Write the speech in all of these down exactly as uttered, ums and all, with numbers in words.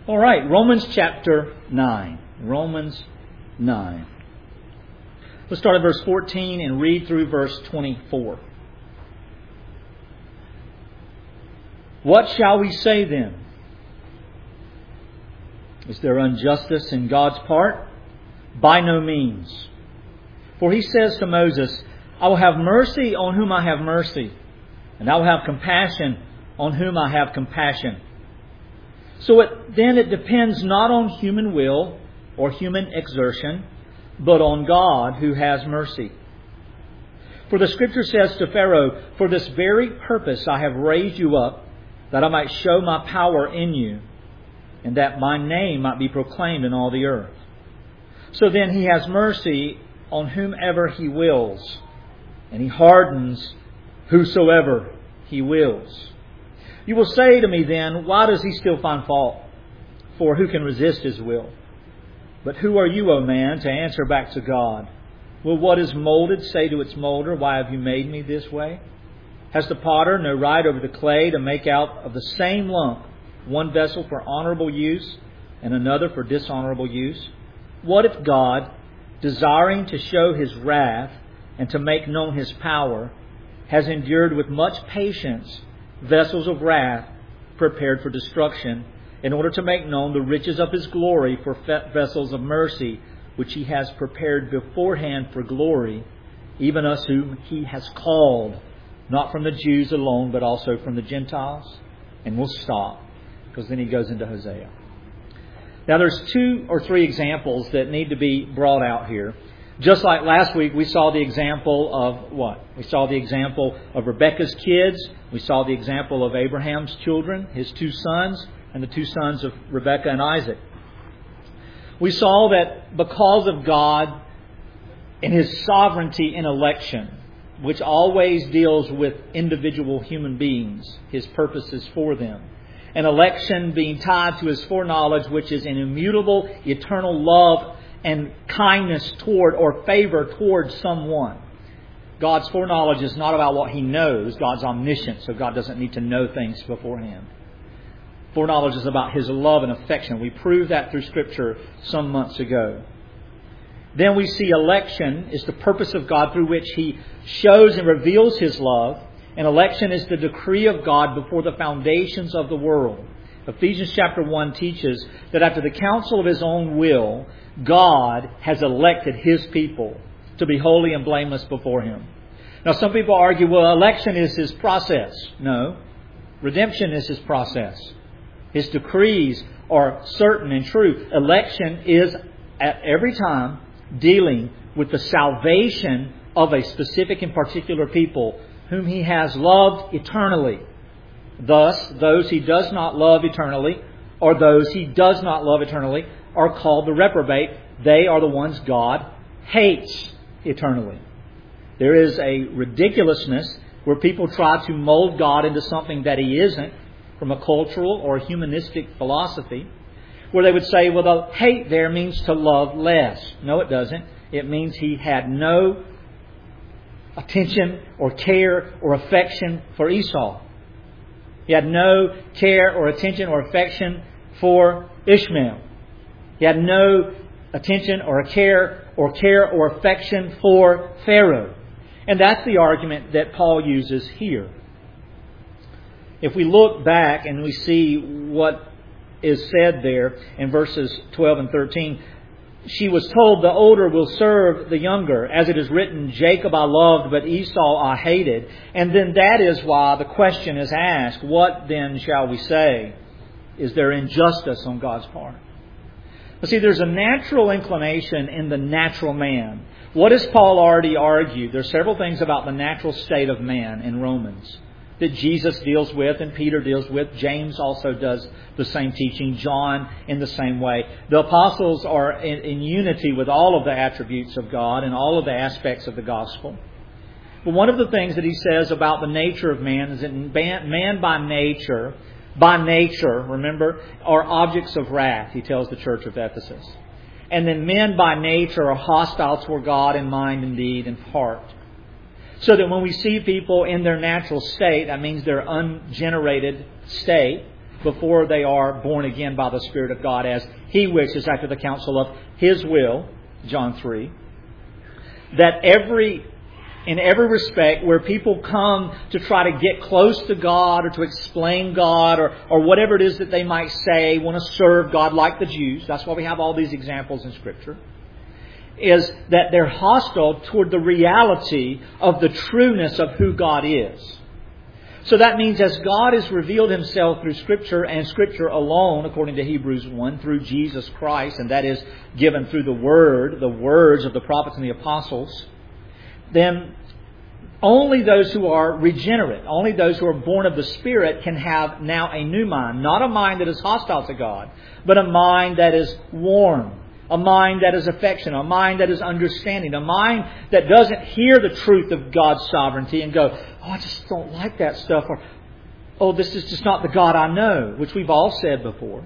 All right, Romans chapter nine. Romans nine. Let's start at verse fourteen and read through verse twenty-four. What shall we say then? Is there injustice in God's part? By no means. For He says to Moses, I will have mercy on whom I have mercy, and I will have compassion on whom I have compassion. So it, then it depends not on human will or human exertion, but on God who has mercy. For the Scripture says to Pharaoh, for this very purpose I have raised you up, that I might show my power in you, and that my name might be proclaimed in all the earth. So then He has mercy on whomever He wills, and He hardens whosoever He wills. You will say to me then, why does He still find fault? For who can resist His will? But who are you, O man, to answer back to God? Will what is molded say to its molder, why have you made me this way? Has the potter no right over the clay to make out of the same lump one vessel for honorable use and another for dishonorable use? What if God, desiring to show His wrath and to make known His power, has endured with much patience vessels of wrath prepared for destruction, in order to make known the riches of His glory for vessels of mercy, which He has prepared beforehand for glory, even us whom He has called, not from the Jews alone, but also from the Gentiles? And we'll stop, because then he goes into Hosea. Now there's two or three examples that need to be brought out here. Just like last week, we saw the example of what? We saw the example of Rebekah's kids. We saw the example of Abraham's children, his two sons, and the two sons of Rebekah and Isaac. We saw that because of God and His sovereignty in election, which always deals with individual human beings, His purposes for them, and election being tied to His foreknowledge, which is an immutable, eternal love and kindness toward or favor towards someone. God's foreknowledge is not about what He knows. God's omniscient, so God doesn't need to know things beforehand. Foreknowledge is about His love and affection. We proved that through Scripture some months ago. Then we see election is the purpose of God through which He shows and reveals His love. And election is the decree of God before the foundations of the world. Ephesians chapter one teaches that after the counsel of His own will, God has elected His people to be holy and blameless before Him. Now some people argue, well, election is His process. No. Redemption is His process. His decrees are certain and true. Election is at every time dealing with the salvation of a specific and particular people whom He has loved eternally. Thus, those He does not love eternally, or those He does not love eternally, are called the reprobate. They are the ones God hates eternally. There is a ridiculousness where people try to mold God into something that He isn't, from a cultural or humanistic philosophy, where they would say, well, the hate there means to love less. No, it doesn't. It means He had no attention or care or affection for Esau. He had no care or attention or affection for Ishmael. He had no attention or care or care or affection for Pharaoh. And that's the argument that Paul uses here. If we look back and we see what is said there in verses twelve and thirteen, she was told, the older will serve the younger. As it is written, Jacob I loved, but Esau I hated. And then that is why the question is asked, what then shall we say? Is there injustice on God's part? Well, see, there's a natural inclination in the natural man. What has Paul already argued? There are several things about the natural state of man in Romans that Jesus deals with and Peter deals with. James also does the same teaching. John in the same way. The apostles are in, in unity with all of the attributes of God and all of the aspects of the gospel. But one of the things that he says about the nature of man is that man by nature, by nature, remember, are objects of wrath, he tells the church of Ephesus. And then men by nature are hostile toward God in mind and deed and heart. So that when we see people in their natural state, that means their ungenerated state, before they are born again by the Spirit of God as He wishes after the counsel of His will, John three. That every, in every respect where people come to try to get close to God or to explain God or, or whatever it is that they might say, want to serve God like the Jews, that's why we have all these examples in Scripture, is that they're hostile toward the reality of the trueness of who God is. So that means as God has revealed Himself through Scripture and Scripture alone, according to Hebrews one, through Jesus Christ, and that is given through the Word, the words of the prophets and the apostles, then only those who are regenerate, only those who are born of the Spirit can have now a new mind. Not a mind that is hostile to God, but a mind that is warm. A mind that is affectionate, a mind that is understanding, a mind that doesn't hear the truth of God's sovereignty and go, oh, I just don't like that stuff, or oh, this is just not the God I know, which we've all said before.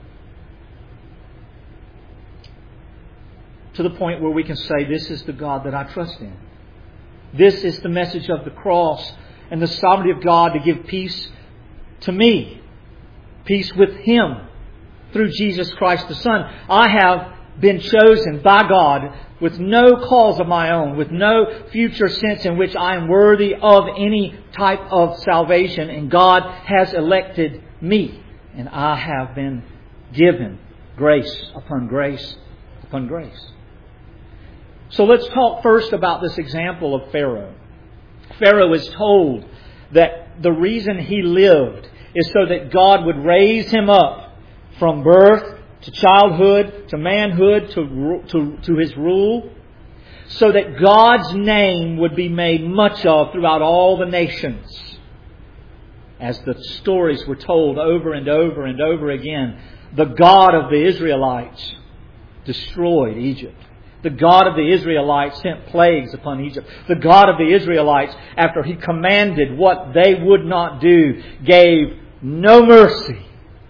To the point where we can say, this is the God that I trust in. This is the message of the cross and the sovereignty of God to give peace to me, peace with Him through Jesus Christ the Son. I have been chosen by God with no cause of my own, with no future sense in which I am worthy of any type of salvation. And God has elected me. And I have been given grace upon grace upon grace. So let's talk first about this example of Pharaoh. Pharaoh is told that the reason he lived is so that God would raise him up from birth to childhood, to manhood, to, to, to his rule, so that God's name would be made much of throughout all the nations. As the stories were told over and over and over again, the God of the Israelites destroyed Egypt. The God of the Israelites sent plagues upon Egypt. The God of the Israelites, after He commanded what they would not do, gave no mercy.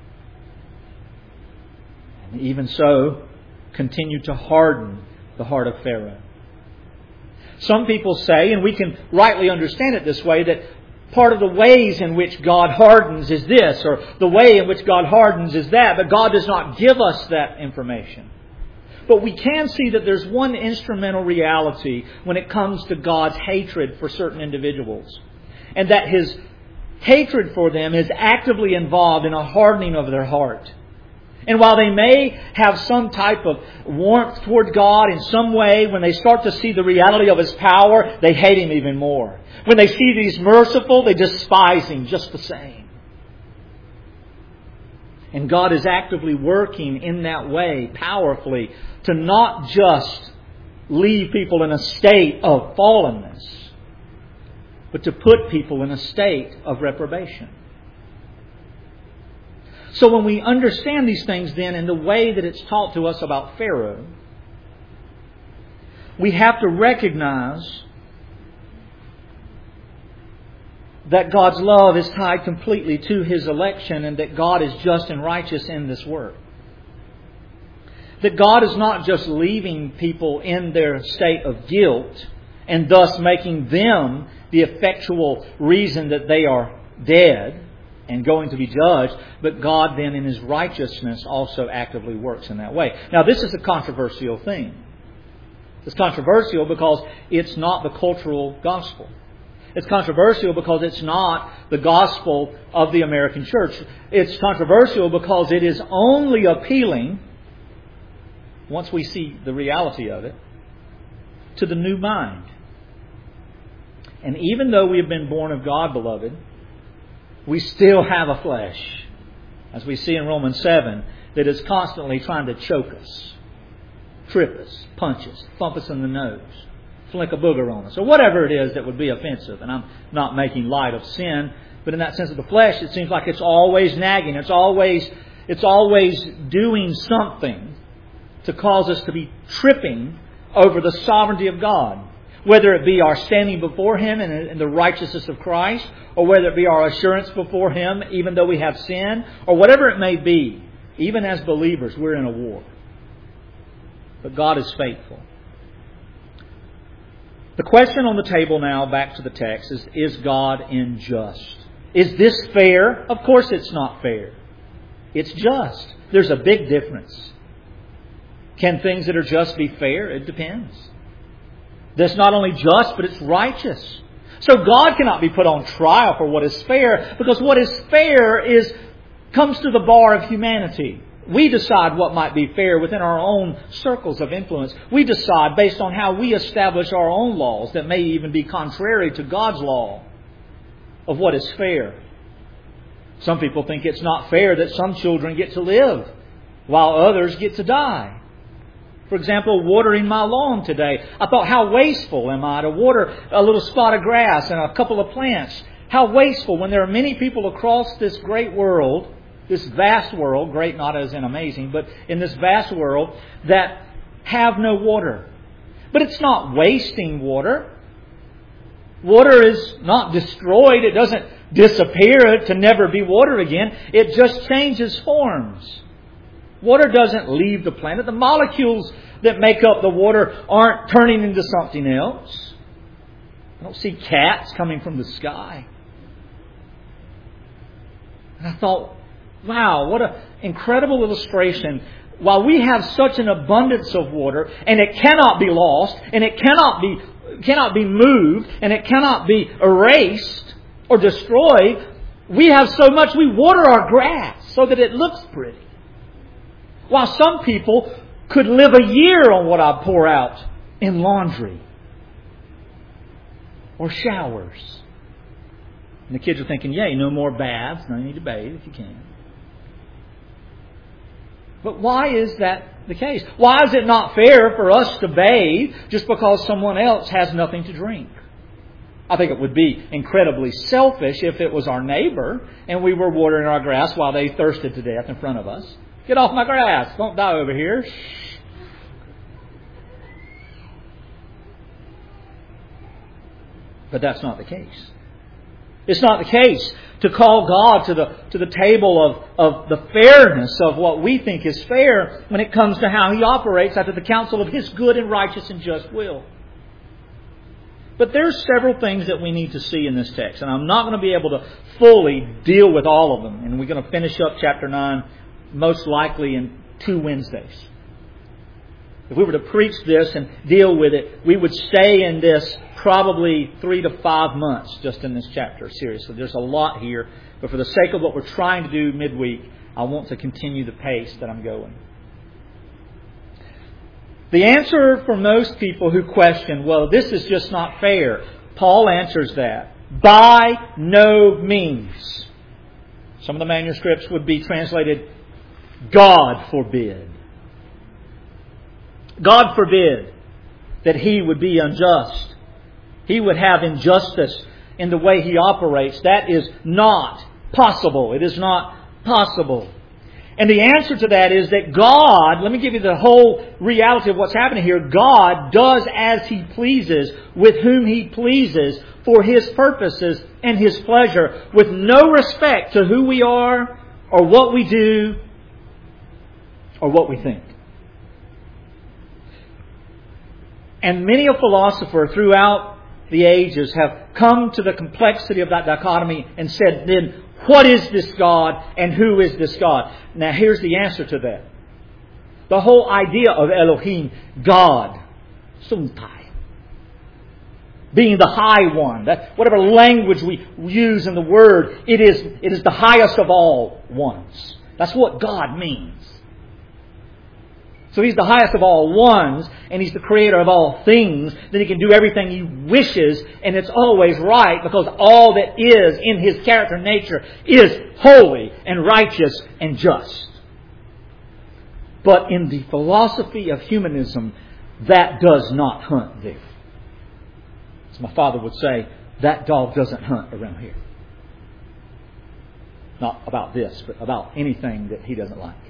And even so, continued to harden the heart of Pharaoh. Some people say, and we can rightly understand it this way, that part of the ways in which God hardens is this, or the way in which God hardens is that, but God does not give us that information. But we can see that there's one instrumental reality when it comes to God's hatred for certain individuals. And that His hatred for them is actively involved in a hardening of their heart. And while they may have some type of warmth toward God in some way, when they start to see the reality of His power, they hate Him even more. When they see that He's merciful, they despise Him just the same. And God is actively working in that way, powerfully, to not just leave people in a state of fallenness, but to put people in a state of reprobation. So when we understand these things then in the way that it's taught to us about Pharaoh, we have to recognize that God's love is tied completely to His election and that God is just and righteous in this work. That God is not just leaving people in their state of guilt and thus making them the effectual reason that they are dead and going to be judged, but God then in His righteousness also actively works in that way. Now this is a controversial thing. It's controversial because it's not the cultural gospel. It's controversial because it's not the gospel of the American church. It's controversial because it is only appealing, once we see the reality of it, to the new mind. And even though we have been born of God, beloved, we still have a flesh, as we see in Romans seven, that is constantly trying to choke us, trip us, punch us, thump us in the nose, flick a booger on us, or whatever it is that would be offensive. And I'm not making light of sin, but in that sense of the flesh, it seems like it's always nagging. It's always, it's always doing something to cause us to be tripping over the sovereignty of God. Whether it be our standing before Him in the righteousness of Christ, or whether it be our assurance before Him even though we have sin, or whatever it may be, even as believers, we're in a war. But God is faithful. The question on the table now, back to the text, is, is God unjust? Is this fair? Of course it's not fair. It's just. There's a big difference. Can things that are just be fair? It depends. That's not only just, but it's righteous. So God cannot be put on trial for what is fair, because what is fair is comes to the bar of humanity. We decide what might be fair within our own circles of influence. We decide based on how we establish our own laws that may even be contrary to God's law of what is fair. Some people think it's not fair that some children get to live while others get to die. For example, watering my lawn today. I thought, how wasteful am I to water a little spot of grass and a couple of plants? How wasteful when there are many people across this great world, this vast world, great not as in amazing, but in this vast world, that have no water. But it's not wasting water. Water is not destroyed. It doesn't disappear to never be water again. It just changes forms. Water doesn't leave the planet. The molecules that make up the water aren't turning into something else. I don't see cats coming from the sky. And I thought, wow, what an incredible illustration. While we have such an abundance of water, and it cannot be lost, and it cannot be cannot be moved, and it cannot be erased or destroyed, we have so much we water our grass so that it looks pretty. While some people could live a year on what I pour out in laundry or showers. And the kids are thinking, yay, no more baths. No, you need to bathe if you can. But why is that the case? Why is it not fair for us to bathe just because someone else has nothing to drink? I think it would be incredibly selfish if it was our neighbor and we were watering our grass while they thirsted to death in front of us. Get off my grass. Don't die over here. Shh. But that's not the case. It's not the case to call God to the to the table of, of the fairness of what we think is fair when it comes to how He operates after the counsel of His good and righteous and just will. But there's several things that we need to see in this text. And I'm not going to be able to fully deal with all of them. And we're going to finish up chapter nine most likely in two Wednesdays. If we were to preach this and deal with it, we would stay in this probably three to five months just in this chapter series. So there's a lot here. But for the sake of what we're trying to do midweek, I want to continue the pace that I'm going. The answer for most people who question, well, this is just not fair, Paul answers that. By no means. Some of the manuscripts would be translated, God forbid. God forbid that He would be unjust. He would have injustice in the way He operates. That is not possible. It is not possible. And the answer to that is that God, let me give you the whole reality of what's happening here. God does as He pleases, with whom He pleases, for His purposes and His pleasure, with no respect to who we are or what we do or what we think. And many a philosopher throughout the ages have come to the complexity of that dichotomy and said, then, what is this God and who is this God? Now, here's the answer to that. The whole idea of Elohim, God, Suntai, being the high one, that whatever language we use in the word, it is, it is the highest of all ones. That's what God means. So He's the highest of all ones, and He's the creator of all things. Then He can do everything He wishes, and it's always right, because all that is in His character and nature is holy and righteous and just. But in the philosophy of humanism, that does not hunt there. As my father would say, that dog doesn't hunt around here. Not about this, but about anything that he doesn't like.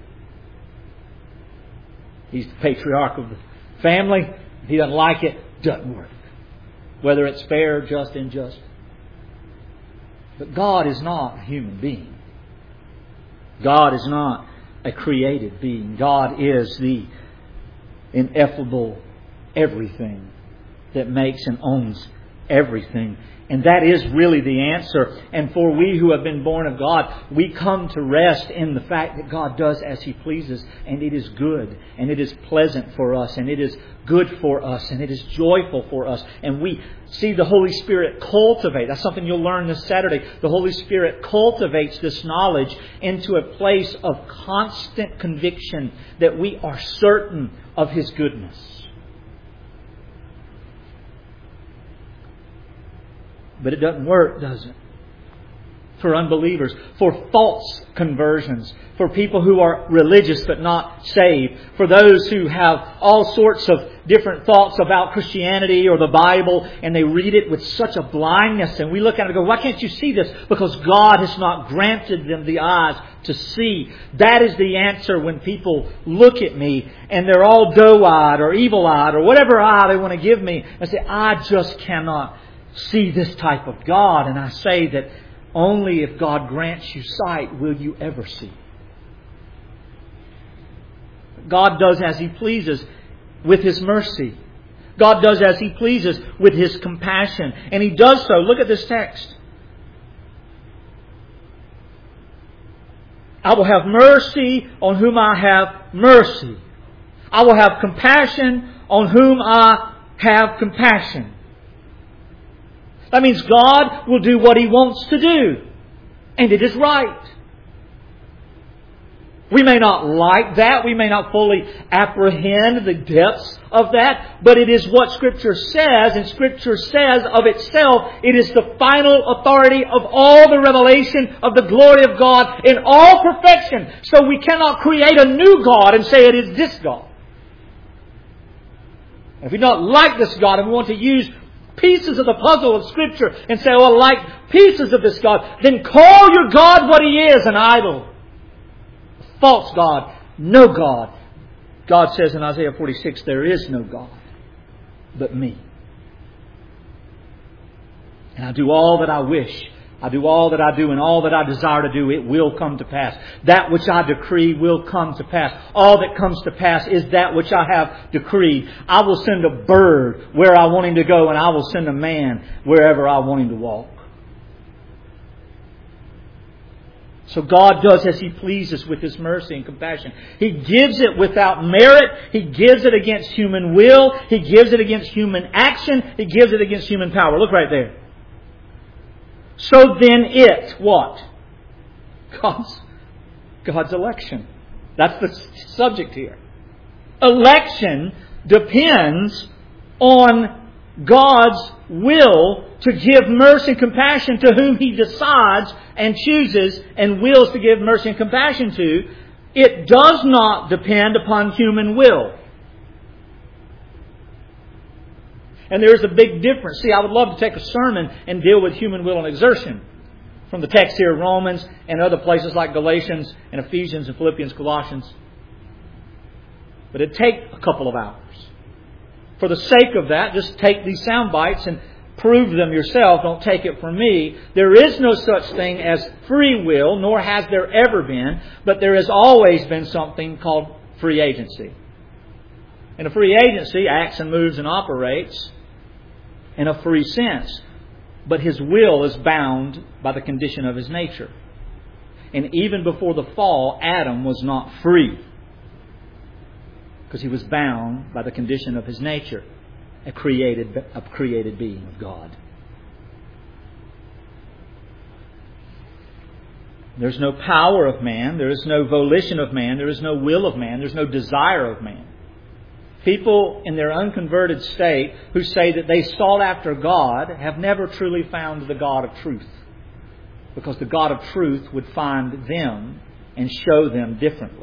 He's the patriarch of the family. If he doesn't like it, doesn't work. Whether it's fair, just, unjust. But God is not a human being. God is not a created being. God is the ineffable everything that makes and owns everything. And that is really the answer. And for we who have been born of God, we come to rest in the fact that God does as He pleases. And it is good. And it is pleasant for us. And it is good for us. And it is joyful for us. And we see the Holy Spirit cultivate. That's something you'll learn this Saturday. The Holy Spirit cultivates this knowledge into a place of constant conviction that we are certain of His goodness. But it doesn't work, does it? For unbelievers, for false conversions, for people who are religious but not saved, for those who have all sorts of different thoughts about Christianity or the Bible, and they read it with such a blindness, and we look at it and go, why can't you see this? Because God has not granted them the eyes to see. That is the answer when people look at me and they're all doe-eyed or evil-eyed or whatever eye they want to give me, and say, I just cannot see this type of God. And I say that only if God grants you sight will you ever see. God does as He pleases with His mercy. God does as He pleases with His compassion. And He does so. Look at this text. I will have mercy on whom I have mercy. I will have compassion on whom I have compassion. That means God will do what He wants to do. And it is right. We may not like that. We may not fully apprehend the depths of that. But it is what Scripture says. And Scripture says of itself, it is the final authority of all the revelation of the glory of God in all perfection. So we cannot create a new God and say it is this God. If we don't like this God and we want to use pieces of the puzzle of Scripture and say, oh, I like pieces of this God, then call your God what He is, an idol. A false God. No God. God says in Isaiah forty-six, there is no God but me. And I do all that I wish. I do all that I do, and all that I desire to do, it will come to pass. That which I decree will come to pass. All that comes to pass is that which I have decreed. I will send a bird where I want him to go, and I will send a man wherever I want him to walk. So God does as He pleases with His mercy and compassion. He gives it without merit. He gives it against human will. He gives it against human action. He gives it against human power. Look right there. So then it, what? God's, God's election. That's the subject here. Election depends on God's will to give mercy and compassion to whom He decides and chooses and wills to give mercy and compassion to. It does not depend upon human will. And there is a big difference. See, I would love to take a sermon and deal with human will and exertion from the text here, Romans and other places like Galatians and Ephesians and Philippians, Colossians. But it'd take a couple of hours. For the sake of that, just take these sound bites and prove them yourself. Don't take it from me. There is no such thing as free will, nor has there ever been. But there has always been something called free agency. And a free agency acts and moves and operates in a free sense. But His will is bound by the condition of His nature. And even before the fall, Adam was not free. Because he was bound by the condition of his nature. A created, a created being of God. There's no power of man. There is no volition of man. There is no will of man. There's no desire of man. People in their unconverted state who say that they sought after God have never truly found the God of truth. Because the God of truth would find them and show them differently.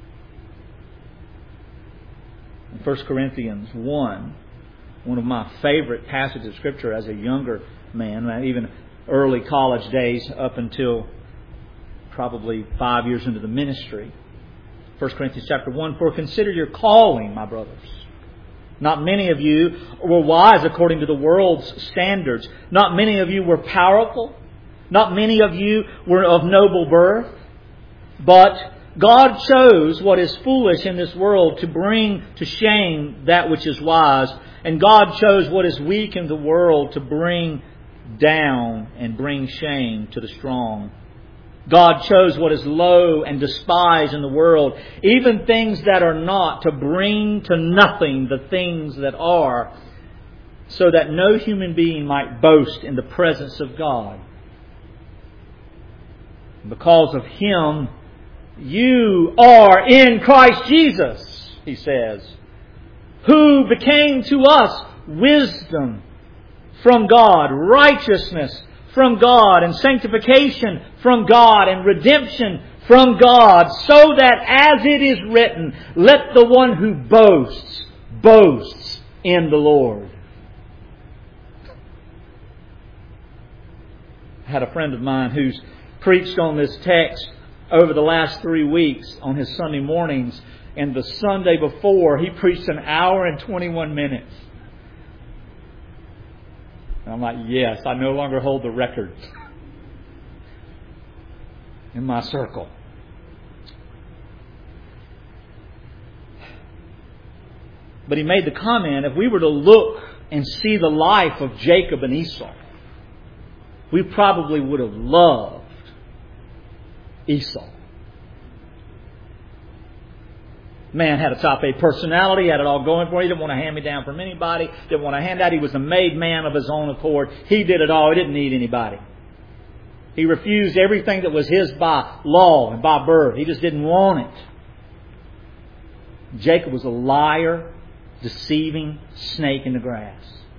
In First Corinthians one, one of my favorite passages of Scripture as a younger man, even early college days up until probably five years into the ministry. First Corinthians chapter one, for consider your calling, my brothers. Not many of you were wise according to the world's standards. Not many of you were powerful. Not many of you were of noble birth. But God chose what is foolish in this world to bring to shame that which is wise. And God chose what is weak in the world to bring down and bring shame to the strong. God chose what is low and despised in the world, even things that are not, to bring to nothing the things that are, so that no human being might boast in the presence of God. Because of Him, you are in Christ Jesus, He says, who became to us wisdom from God, righteousness from God, and sanctification from God, and redemption from God, so that as it is written, let the one who boasts, boasts in the Lord. I had a friend of mine who's preached on this text over the last three weeks on his Sunday mornings, and the Sunday before he preached an hour and twenty-one minutes. And I'm like, yes, I no longer hold the record in my circle. But he made the comment, if we were to look and see the life of Jacob and Esau, we probably would have loved Esau. Man had a top A personality, had it all going for him. He didn't want to hand me down from anybody. Didn't want to hand out. He was a made man of his own accord. He did it all. He didn't need anybody. He refused everything that was his by law and by birth. He just didn't want it. Jacob was a liar, deceiving snake in the grass.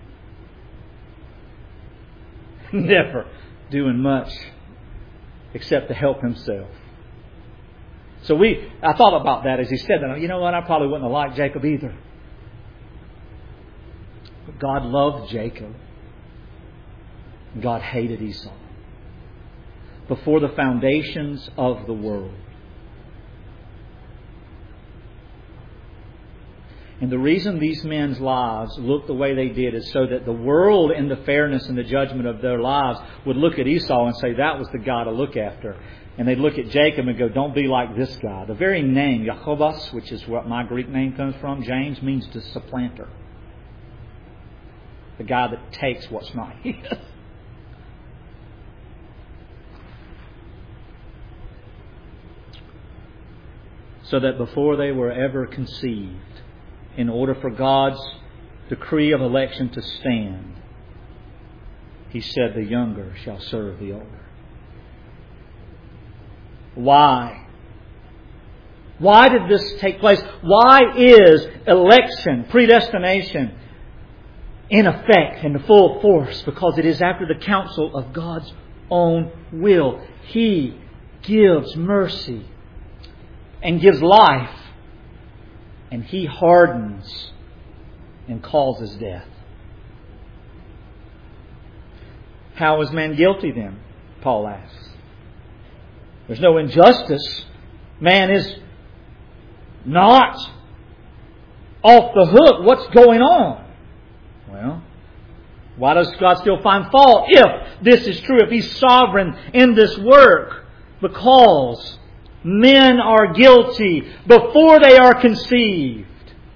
Never doing much except to help himself. So we, I thought about that as he said that. You know what? I probably wouldn't have liked Jacob either. But God loved Jacob. God hated Esau. Before the foundations of the world. And the reason these men's lives looked the way they did is so that the world, in the fairness and the judgment of their lives, would look at Esau and say, that was the guy to look after. And they'd look at Jacob and go, don't be like this guy. The very name, Jacobus, which is what my Greek name comes from, James, means the supplanter. The guy that takes what's not his. So that before they were ever conceived, in order for God's decree of election to stand, He said, the younger shall serve the older. Why? Why did this take place? Why is election, predestination, in effect, in the full force? Because it is after the counsel of God's own will. He gives mercy and gives life, and He hardens and causes death. How is man guilty then? Paul asks. There's no injustice. Man is not off the hook. What's going on? Well, why does God still find fault if this is true, if He's sovereign in this work? Because men are guilty before they are conceived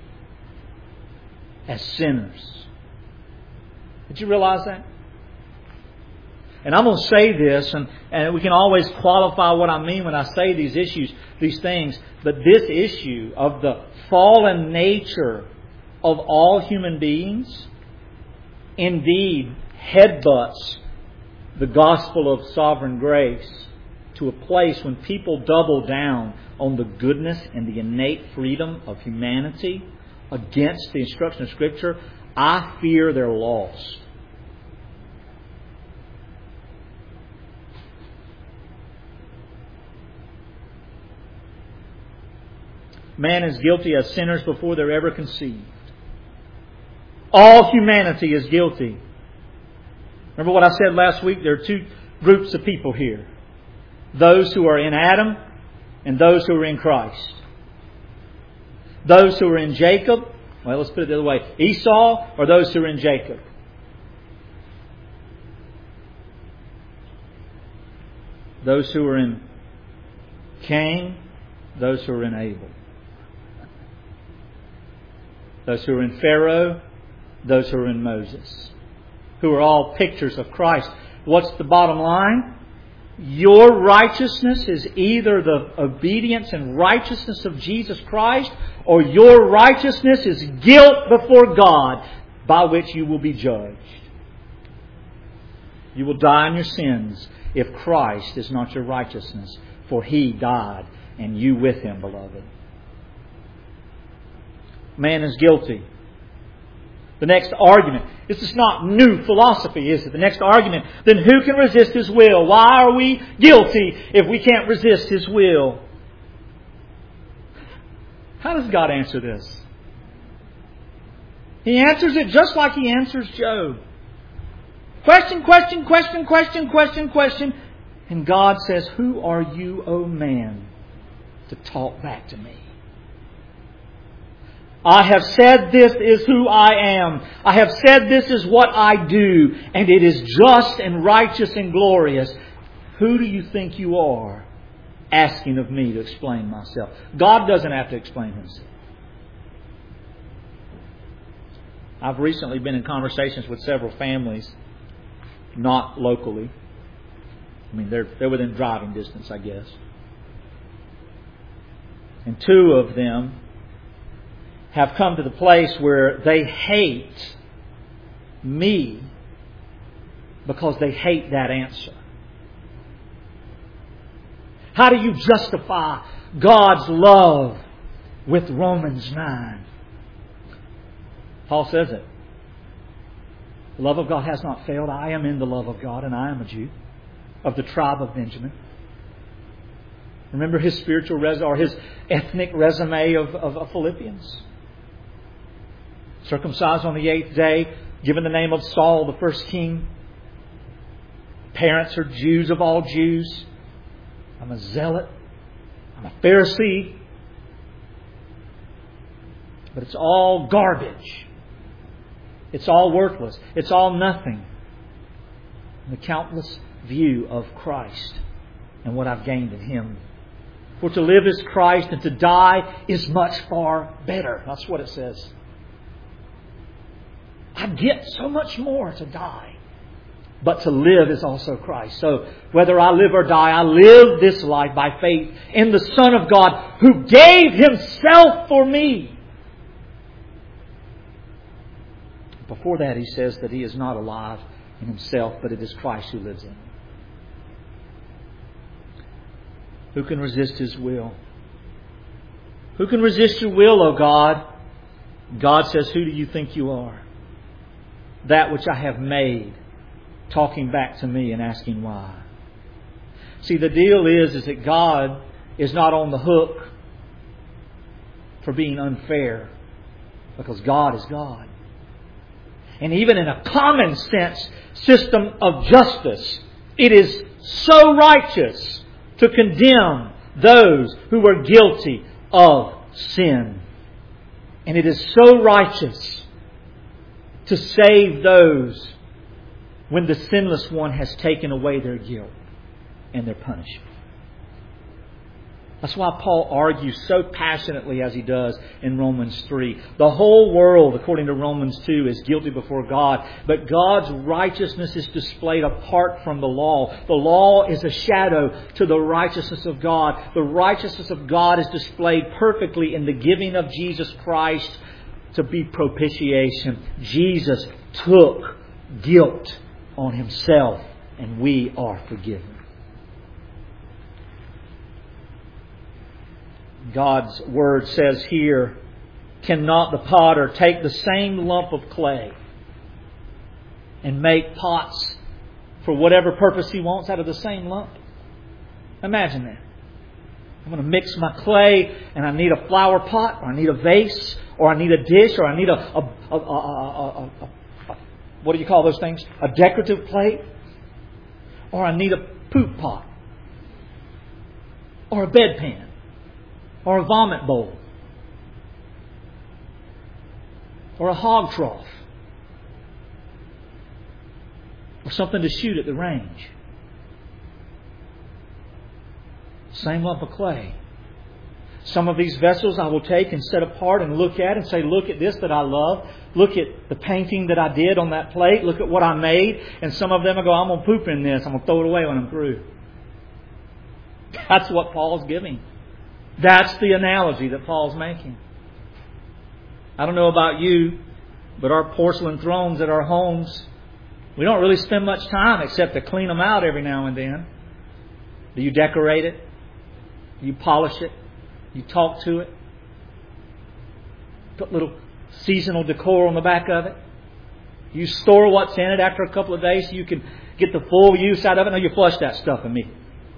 as sinners. Did you realize that? And I'm going to say this, and, and we can always qualify what I mean when I say these issues, these things. But this issue of the fallen nature of all human beings indeed headbutts the gospel of sovereign grace to a place when people double down on the goodness and the innate freedom of humanity against the instruction of Scripture. I fear they're lost. Man is guilty as sinners before they're ever conceived. All humanity is guilty. Remember what I said last week? There are two groups of people here. Those who are in Adam and those who are in Christ. Those who are in Jacob, well, let's put it the other way. Esau, or those who are in Jacob. Those who are in Cain, those who are in Abel. Those who are in Pharaoh, those who are in Moses. Who are all pictures of Christ. What's the bottom line? Your righteousness is either the obedience and righteousness of Jesus Christ, or your righteousness is guilt before God by which you will be judged. You will die in your sins if Christ is not your righteousness, for He died and you with Him, beloved. Man is guilty. The next argument. This is not new philosophy, is it? The next argument. Then who can resist His will? Why are we guilty if we can't resist His will? How does God answer this? He answers it just like He answers Job. Question, question, question, question, question, question. And God says, who are you, O man, to talk back to me? I have said this is who I am. I have said this is what I do. And it is just and righteous and glorious. Who do you think you are asking of me to explain myself? God doesn't have to explain Himself. I've recently been in conversations with several families, not locally. I mean, they're, they're within driving distance, I guess. And two of them have come to the place where they hate me because they hate that answer. How do you justify God's love with Romans nine? Paul says it. The love of God has not failed. I am in the love of God, and I am a Jew of the tribe of Benjamin. Remember his spiritual res or his ethnic resume of, of, of Philippians. Circumcised on the eighth day, given the name of Saul, the first king. Parents are Jews of all Jews. I'm a zealot. I'm a Pharisee. But it's all garbage. It's all worthless. It's all nothing. The countless view of Christ and what I've gained in Him. For to live is Christ, and to die is much far better. That's what it says. I get so much more to die. But to live is also Christ. So whether I live or die, I live this life by faith in the Son of God who gave Himself for me. Before that, he says that he is not alive in himself, but it is Christ who lives in him. Who can resist His will? Who can resist your will, O God? God says, who do you think you are? That which I have made, talking back to me and asking why. See, the deal is, is that God is not on the hook for being unfair, because God is God. And even in a common sense system of justice, it is so righteous to condemn those who are guilty of sin. And it is so righteous to save those when the sinless one has taken away their guilt and their punishment. That's why Paul argues so passionately as he does in Romans three. The whole world, according to Romans two, is guilty before God. But God's righteousness is displayed apart from the law. The law is a shadow to the righteousness of God. The righteousness of God is displayed perfectly in the giving of Jesus Christ to be propitiation. Jesus took guilt on Himself, and we are forgiven. God's Word says here, cannot the potter take the same lump of clay and make pots for whatever purpose he wants out of the same lump? Imagine that. I'm going to mix my clay, and I need a flower pot, or I need a vase, or I need a dish, or I need a, a, a, a, a, a, a what do you call those things? A decorative plate, or I need a poop pot, or a bedpan, or a vomit bowl, or a hog trough, or something to shoot at the range. Same lump of clay. Some of these vessels I will take and set apart and look at and say, look at this that I love. Look at the painting that I did on that plate. Look at what I made. And some of them I go, I'm going to poop in this. I'm going to throw it away when I'm through. That's what Paul's giving. That's the analogy that Paul's making. I don't know about you, but our porcelain thrones at our homes, we don't really spend much time except to clean them out every now and then. Do you decorate it? Do you polish it? You talk to it. Put little seasonal decor on the back of it. You store what's in it after a couple of days so you can get the full use out of it. No, you flush that stuff immediately.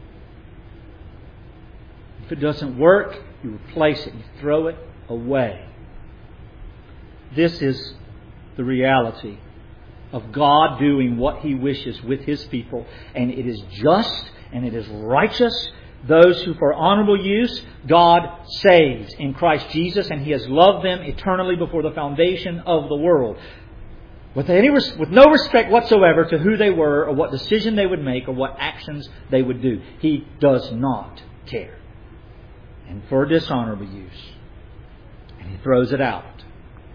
If it doesn't work, you replace it. You throw it away. This is the reality of God doing what He wishes with His people. And it is just and it is righteous. Those who for honorable use, God saves in Christ Jesus, and He has loved them eternally before the foundation of the world. With, any, with no respect whatsoever to who they were, or what decision they would make, or what actions they would do. He does not care. And for dishonorable use. And He throws it out.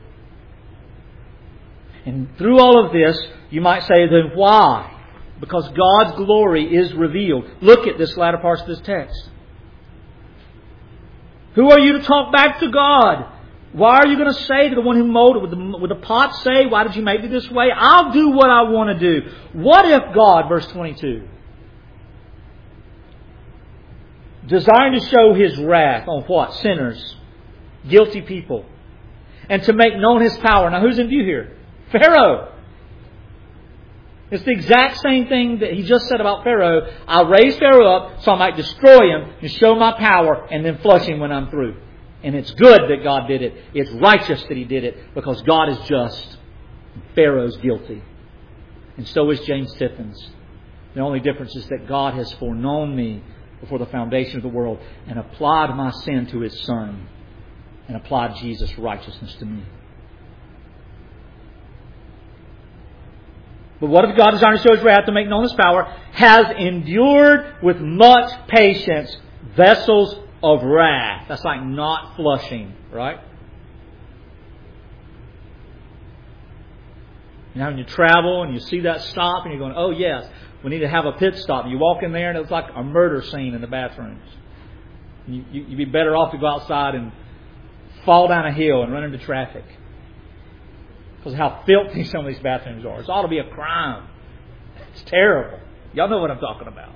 And through all of this, you might say, then why? Because God's glory is revealed. Look at this latter part of this text. Who are you to talk back to God? Why are you going to say to the one who molded, would the, would the pot say, why did you make me this way? I'll do what I want to do. What if God, verse twenty-two, desiring to show His wrath on what? Sinners, guilty people, and to make known His power. Now who's in view here? Pharaoh. It's the exact same thing that he just said about Pharaoh. I'll raise Pharaoh up so I might destroy him and show my power and then flush him when I'm through. And it's good that God did it. It's righteous that He did it because God is just. Pharaoh's guilty. And so is James Tiffins. The only difference is that God has foreknown me before the foundation of the world and applied my sin to His Son and applied Jesus' righteousness to me. But what if God, desiring to show His wrath to make known His power, has endured with much patience vessels of wrath? That's like not flushing, right? You know, when you travel and you see that stop and you're going, oh yes, we need to have a pit stop. And you walk in there and it's like a murder scene in the bathrooms. You, you, you'd be better off to go outside and fall down a hill and run into traffic. Because of how filthy some of these bathrooms are. It ought to be a crime. It's terrible. Y'all know what I'm talking about.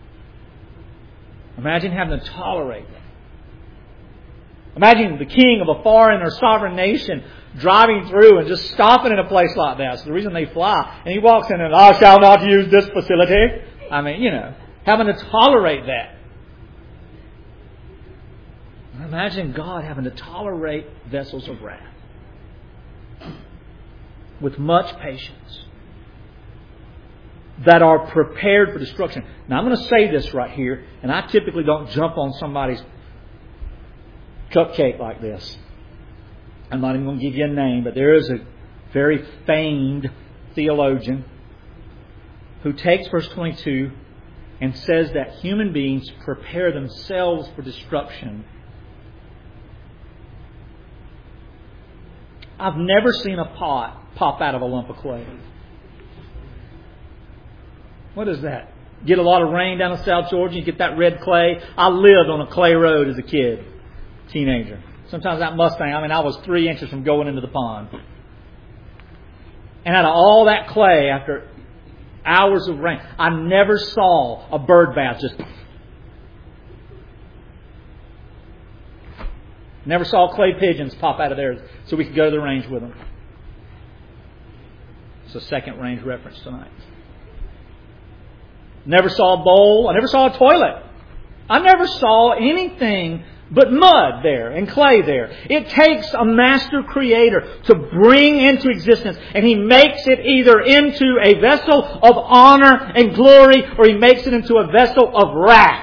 Imagine having to tolerate that. Imagine the king of a foreign or sovereign nation driving through and just stopping in a place like that. It's the reason they fly. And he walks in and, I shall not use this facility. I mean, you know, having to tolerate that. Imagine God having to tolerate vessels of wrath. With much patience. That are prepared for destruction. Now I'm going to say this right here. And I typically don't jump on somebody's cupcake like this. I'm not even going to give you a name. But there is a very famed theologian who takes verse twenty-two and says that human beings prepare themselves for destruction. I've never seen a pot pop out of a lump of clay. What is that? Get a lot of rain down in South Georgia, you get that red clay. I lived on a clay road as a kid, teenager. Sometimes that Mustang, I mean, I was three inches from going into the pond. And out of all that clay, after hours of rain, I never saw a bird bath just... Never saw clay pigeons pop out of there so we could go to the range with them. It's a second range reference tonight. Never saw a bowl. I never saw a toilet. I never saw anything but mud there and clay there. It takes a master creator to bring into existence, and He makes it either into a vessel of honor and glory, or He makes it into a vessel of wrath.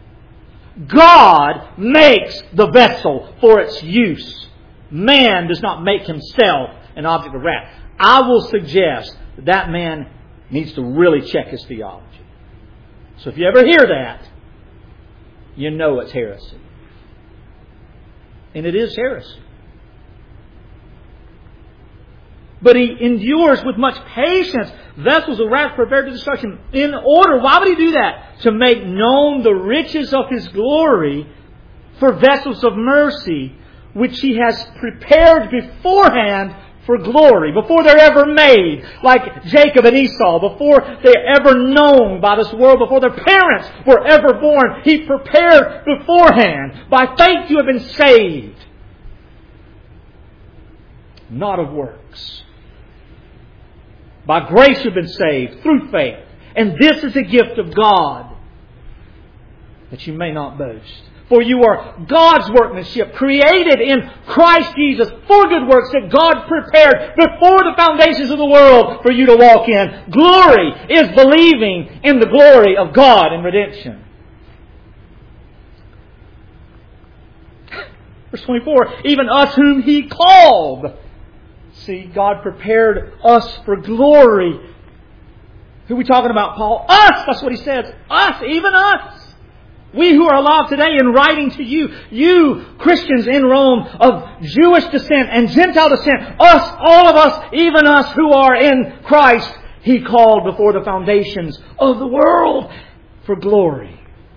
God makes the vessel for its use. Man does not make himself an object of wrath. I will suggest that that man needs to really check his theology. So if you ever hear that, you know it's heresy. And it is heresy. But He endures with much patience vessels of wrath prepared to destruction. In order, why would He do that? To make known the riches of His glory for vessels of mercy, which He has prepared beforehand for glory, before they're ever made, like Jacob and Esau, before they're ever known by this world, before their parents were ever born. He prepared beforehand. By faith you have been saved, not of works. By grace you've been saved through faith. And this is a gift of God, that you may not boast. For you are God's workmanship, created in Christ Jesus for good works that God prepared before the foundations of the world for you to walk in. Glory is believing in the glory of God in redemption. Verse twenty-four, even us whom He called. See, God prepared us for glory. Who are we talking about, Paul? Us! That's what he says. Us! Even us! We who are alive today in writing to you, you Christians in Rome of Jewish descent and Gentile descent, us, all of us, even us who are in Christ, He called before the foundations of the world for glory.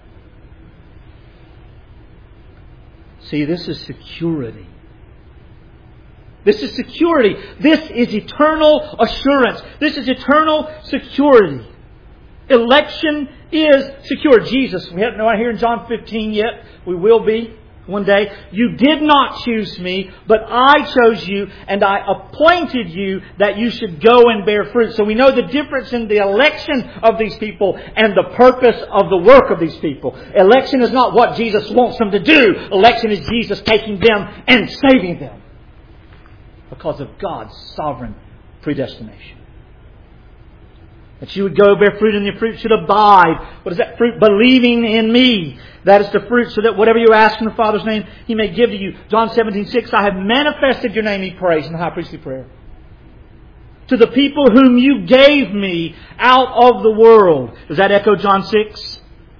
See, this is security. This is security. This is eternal assurance. This is eternal security. Election is secure. Jesus, we haven't no here in John fifteen yet. We will be one day. You did not choose me, but I chose you, and I appointed you that you should go and bear fruit. So we know the difference in the election of these people and the purpose of the work of these people. Election is not what Jesus wants them to do. Election is Jesus taking them and saving them, because of God's sovereign predestination. That you would go bear fruit, and your fruit should abide. What is that fruit? Believing in me. That is the fruit, so that whatever you ask in the Father's name, He may give to you. John seventeen six, I have manifested your name, He prays in the high priestly prayer, to the people whom you gave me out of the world. Does that echo John six?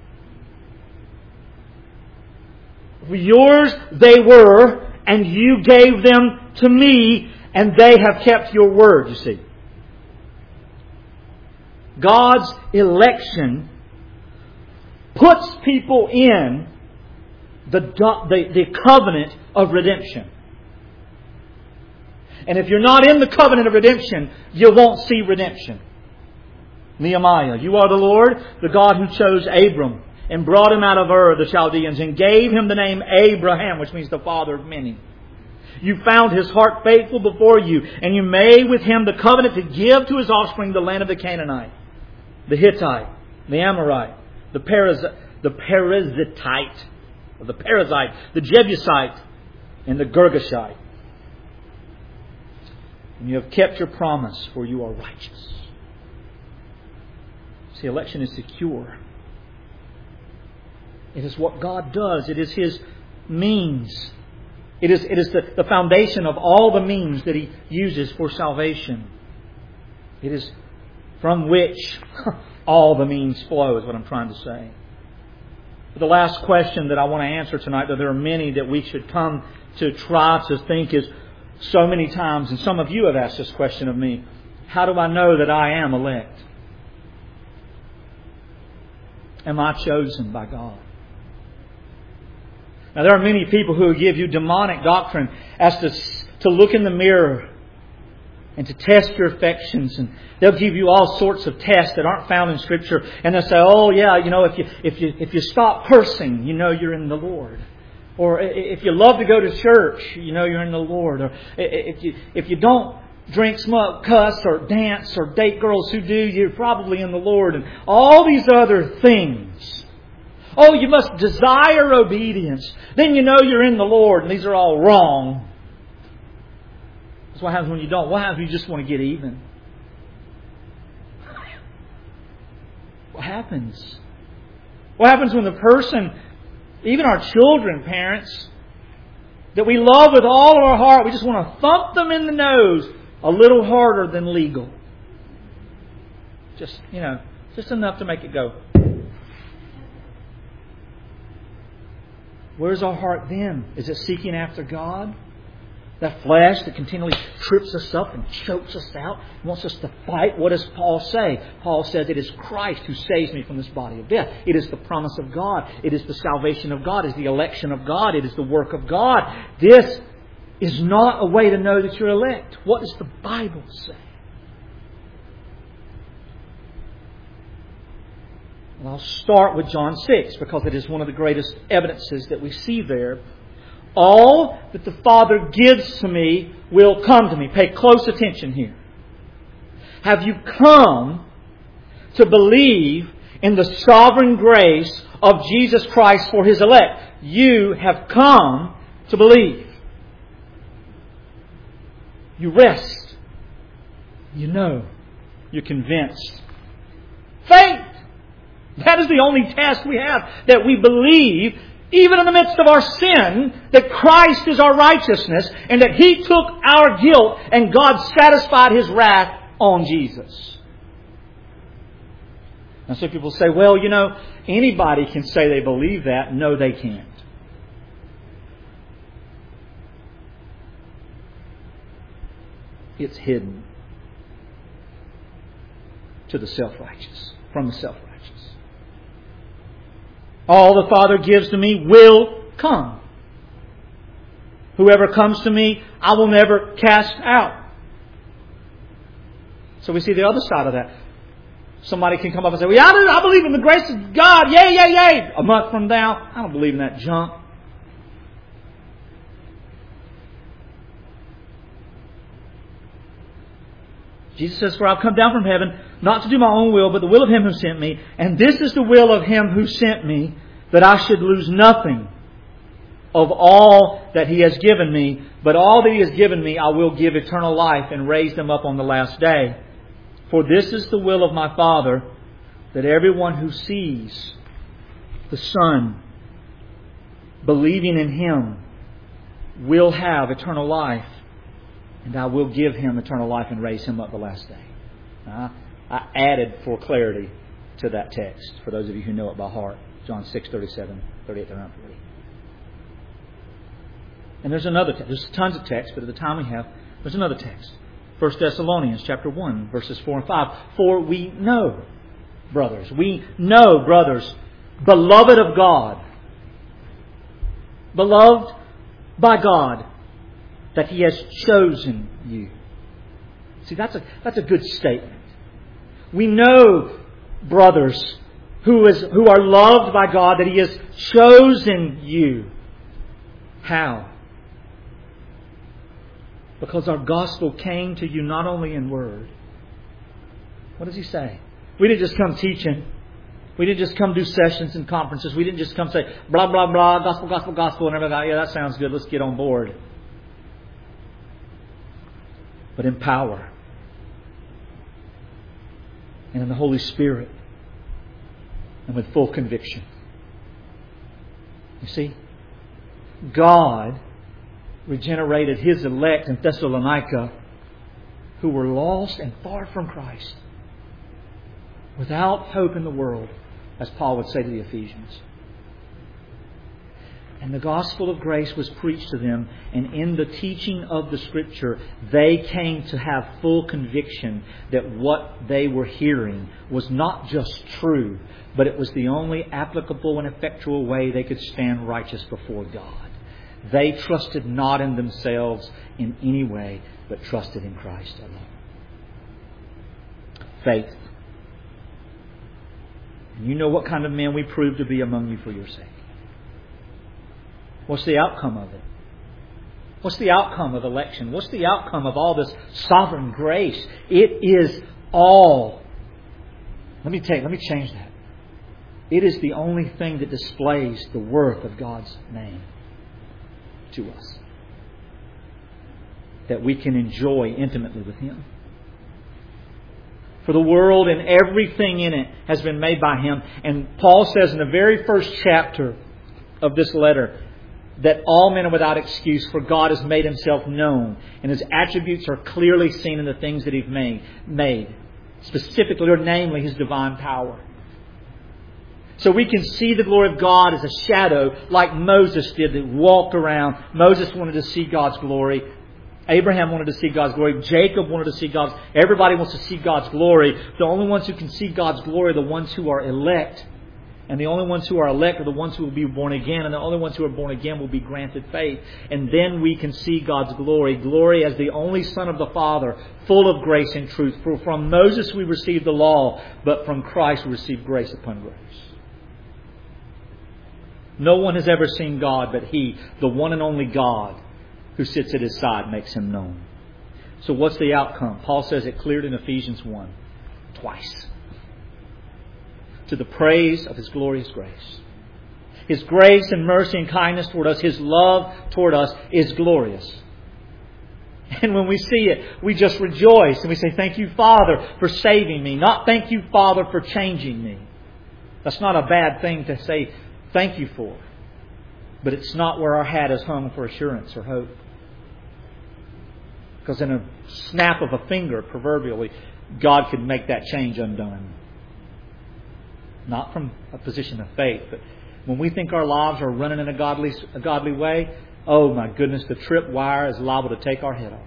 Yours they were, and you gave them to me, and they have kept your word, you see. God's election puts people in the, the, the covenant of redemption. And if you're not in the covenant of redemption, you won't see redemption. Nehemiah, you are the Lord, the God who chose Abram and brought him out of Ur of the Chaldeans and gave him the name Abraham, which means the father of many. You found his heart faithful before you, and you made with him the covenant to give to his offspring the land of the Canaanite, the Hittite, the Amorite, the Periz- the Perizzite, or the Perizzite, the Jebusite, and the Girgashite. And you have kept your promise, for you are righteous. See, election is secure. It is what God does. It is His means. It is, it is the, the foundation of all the means that He uses for salvation. It is from which all the means flow, is what I'm trying to say. But the last question that I want to answer tonight, though there are many that we should come to try to think, is so many times, and some of you have asked this question of me, how do I know that I am elect? Am I chosen by God? Now, there are many people who give you demonic doctrine as to, to look in the mirror and to test your affections, and they'll give you all sorts of tests that aren't found in Scripture, and they'll say, "Oh, yeah, you know, if you if you if you stop cursing, you know you're in the Lord." Or if you love to go to church, you know you're in the Lord. Or if you if you don't drink, smoke, cuss, or dance, or date girls who do, you're probably in the Lord. And all these other things. Oh, you must desire obedience. Then you know you're in the Lord. And these are all wrong. That's what happens when you don't. What happens when you just want to get even? What happens? What happens when the person, even our children, parents, that we love with all of our heart, we just want to thump them in the nose a little harder than legal. Just, you know, just enough to make it go. Where's our heart then? Is it seeking after God? That flesh that continually trips us up and chokes us out, wants us to fight. What does Paul say? Paul says, it is Christ who saves me from this body of death. It is the promise of God. It is the salvation of God. It is the election of God. It is the work of God. This is not a way to know that you're elect. What does the Bible say? And I'll start with John six because it is one of the greatest evidences that we see there. All that the Father gives to me will come to me. Pay close attention here. Have you come to believe in the sovereign grace of Jesus Christ for His elect? You have come to believe. You rest. You know. You're convinced. Faith! That is the only test we have. That we believe, even in the midst of our sin, that Christ is our righteousness and that He took our guilt and God satisfied His wrath on Jesus. Now some people say, well, you know, anybody can say they believe that. No, they can't. It's hidden to the self-righteous, from the self-righteous. All the Father gives to me will come. Whoever comes to me, I will never cast out. So we see the other side of that. Somebody can come up and say, well, yeah, I believe in the grace of God. Yay, yay, yay. A month from now, I don't believe in that junk. Jesus says, for I've come down from heaven, not to do my own will, but the will of Him who sent me. And this is the will of Him who sent me, that I should lose nothing of all that He has given me, but all that He has given me I will give eternal life and raise them up on the last day. For this is the will of my Father, that everyone who sees the Son, believing in Him, will have eternal life. And I will give him eternal life and raise him up the last day. Now, I added for clarity to that text, for those of you who know it by heart. John six, thirty-seven, thirty-eight, thirty-nine, forty. And there's another text. There's tons of texts, but at the time we have, there's another text. First Thessalonians chapter one, verses four and five. For we know, brothers, we know, brothers, beloved of God, beloved by God, that He has chosen you. See, that's a, that's a good statement. We know, brothers, who is who are loved by God, that He has chosen you. How? Because our gospel came to you not only in word. What does He say? We didn't just come teaching. We didn't just come do sessions and conferences. We didn't just come say, blah, blah, blah, gospel, gospel, gospel, and everything. Yeah, that sounds good. Let's get on board. But in power and in the Holy Spirit and with full conviction. You see, God regenerated His elect in Thessalonica who were lost and far from Christ, without hope in the world, as Paul would say to the Ephesians. And the gospel of grace was preached to them, and in the teaching of the Scripture, they came to have full conviction that what they were hearing was not just true, but it was the only applicable and effectual way they could stand righteous before God. They trusted not in themselves in any way, but trusted in Christ alone. Faith. And you know what kind of men we prove to be among you for your sake. What's the outcome of it? What's the outcome of election? What's the outcome of all this sovereign grace? It is all. Let me take, let me change that. It is the only thing that displays the worth of God's name to us, that we can enjoy intimately with Him. For the world and everything in it has been made by Him. And Paul says in the very first chapter of this letter that all men are without excuse, for God has made Himself known, and His attributes are clearly seen in the things that He's made, made, specifically or namely His divine power. So we can see the glory of God as a shadow like Moses did that walked around. Moses wanted to see God's glory. Abraham wanted to see God's glory. Jacob wanted to see God's... Everybody wants to see God's glory. The only ones who can see God's glory are the ones who are elect. And the only ones who are elect are the ones who will be born again. And the only ones who are born again will be granted faith. And then we can see God's glory. Glory as the only Son of the Father, full of grace and truth. For from Moses we received the law, but from Christ we received grace upon grace. No one has ever seen God but He, the one and only God, who sits at His side, makes Him known. So what's the outcome? Paul says it cleared in Ephesians one. Twice. To the praise of His glorious grace. His grace and mercy and kindness toward us, His love toward us is glorious. And when we see it, we just rejoice and we say, thank you, Father, for saving me. Not thank you, Father, for changing me. That's not a bad thing to say thank you for. But it's not where our hat is hung for assurance or hope. Because in a snap of a finger, proverbially, God could make that change undone. Not from a position of faith, but when we think our lives are running in a godly, a godly way, oh my goodness, the trip wire is liable to take our head off.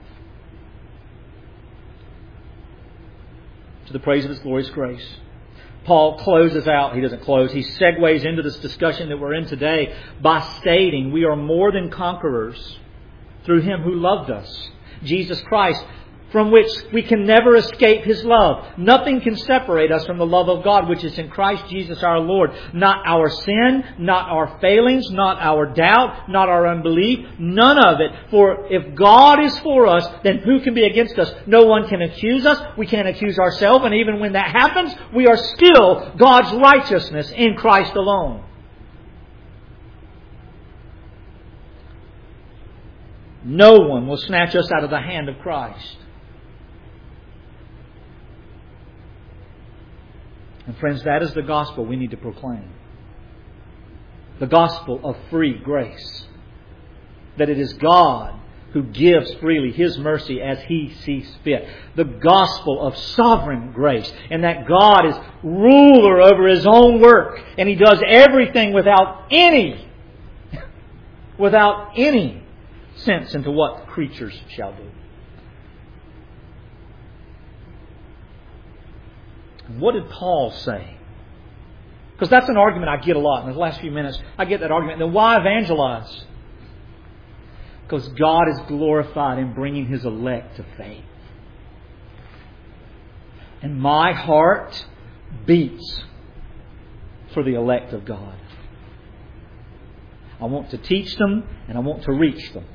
To the praise of His glorious grace. Paul closes out, he doesn't close, he segues into this discussion that we're in today by stating we are more than conquerors through Him who loved us, Jesus Christ, from which we can never escape His love. Nothing can separate us from the love of God which is in Christ Jesus our Lord. Not our sin, not our failings, not our doubt, not our unbelief, none of it. For if God is for us, then who can be against us? No one can accuse us. We can't accuse ourselves. And even when that happens, we are still God's righteousness in Christ alone. No one will snatch us out of the hand of Christ. And friends, that is the gospel we need to proclaim. The gospel of free grace. That it is God who gives freely His mercy as He sees fit. The gospel of sovereign grace. And that God is ruler over His own work. And He does everything without any, without any sense into what creatures shall do. What did Paul say? Because that's an argument I get a lot in the last few minutes. I get that argument. Then why evangelize? Because God is glorified in bringing His elect to faith. And my heart beats for the elect of God. I want to teach them and I want to reach them.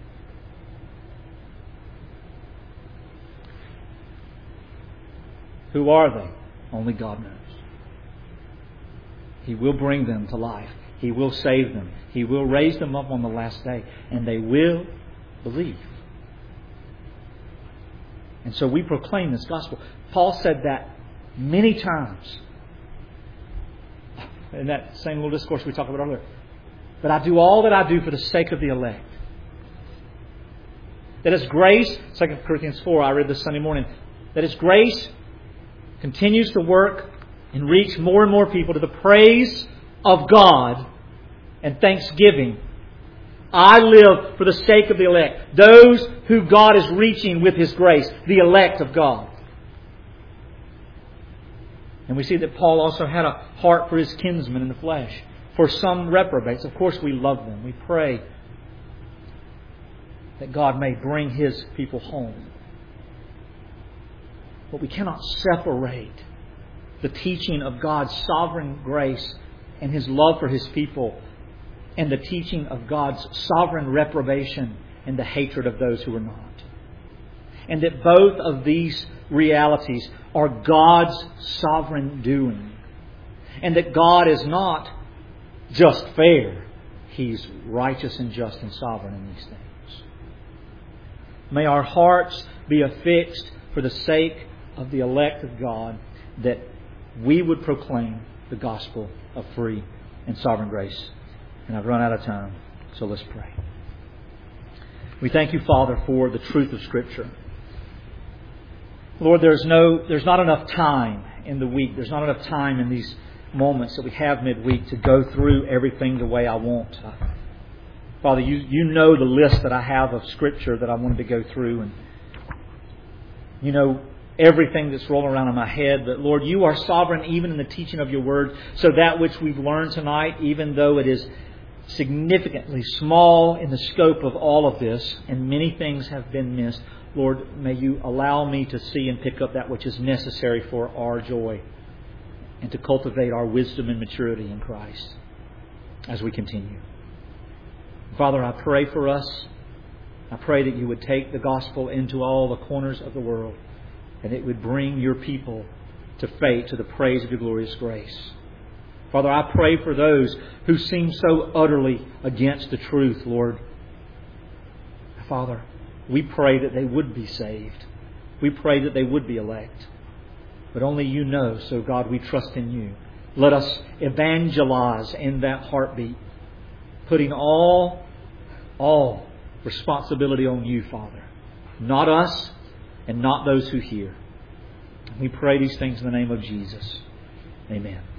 Who are they? Only God knows. He will bring them to life. He will save them. He will raise them up on the last day. And they will believe. And so we proclaim this gospel. Paul said that many times. In that same little discourse we talked about earlier. But I do all that I do for the sake of the elect. That His grace, Second Corinthians four, I read this Sunday morning. That His grace continues to work and reach more and more people to the praise of God and thanksgiving. I live for the sake of the elect. Those who God is reaching with His grace. The elect of God. And we see that Paul also had a heart for his kinsmen in the flesh. For some reprobates. Of course we love them. We pray that God may bring His people home. But we cannot separate the teaching of God's sovereign grace and His love for His people and the teaching of God's sovereign reprobation and the hatred of those who are not. And that both of these realities are God's sovereign doing. And that God is not just fair. He's righteous and just and sovereign in these things. May our hearts be affixed for the sake of the elect of God, that we would proclaim the gospel of free and sovereign grace. And I've run out of time, so let's pray. We thank You, Father, for the truth of Scripture. Lord, there's no, there's not enough time in the week. There's not enough time in these moments that we have midweek to go through everything the way I want. Father, you, you know the list that I have of Scripture that I wanted to go through, and you know everything that's rolling around in my head. But Lord, you are sovereign even in the teaching of your Word. So that which we've learned tonight, even though it is significantly small in the scope of all of this, and many things have been missed, Lord, may you allow me to see and pick up that which is necessary for our joy and to cultivate our wisdom and maturity in Christ as we continue. Father, I pray for us. I pray that you would take the gospel into all the corners of the world, and it would bring your people to faith, to the praise of your glorious grace. Father, I pray for those who seem so utterly against the truth, Lord. Father, we pray that they would be saved. We pray that they would be elect. But only you know, so God, we trust in you. Let us evangelize in that heartbeat, putting all, all responsibility on you, Father. Not us and not those who hear. We pray these things in the name of Jesus. Amen.